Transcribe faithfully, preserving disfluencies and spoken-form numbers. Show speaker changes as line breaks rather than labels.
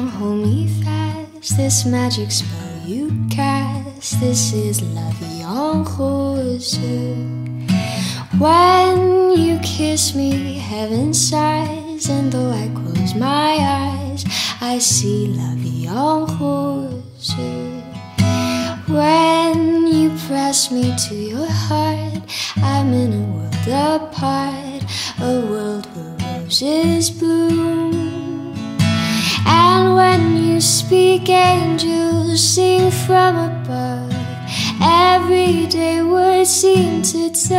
hold me fast, this magic spell you cast. This is la vie en rose. When you kiss me, heaven sighs, and though I close my eyes, I see la vie en rose. When you press me to your heart, I'm in a world apart, a world where roses bloom. And when you speak, angels sing from above. Everyday words seem to tell